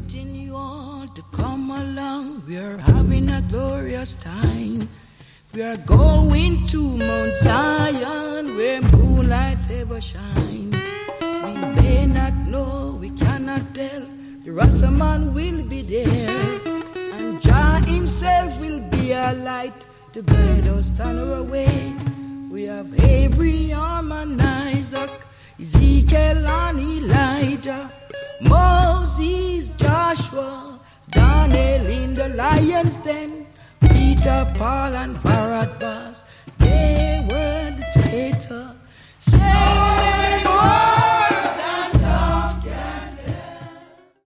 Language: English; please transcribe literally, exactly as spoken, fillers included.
inviting you all to come along. We are having a glorious time. We are going to Mount Zion, where moonlight ever shine. We may not know, we cannot tell. The Rastaman will be there, and Jah himself will be a light to guide us on our way. We have Abraham and Isaac, Ezekiel and Elijah, Moses, Joshua, Daniel in the lion's den, Peter, Paul and Barabbas, they were the traitor. Say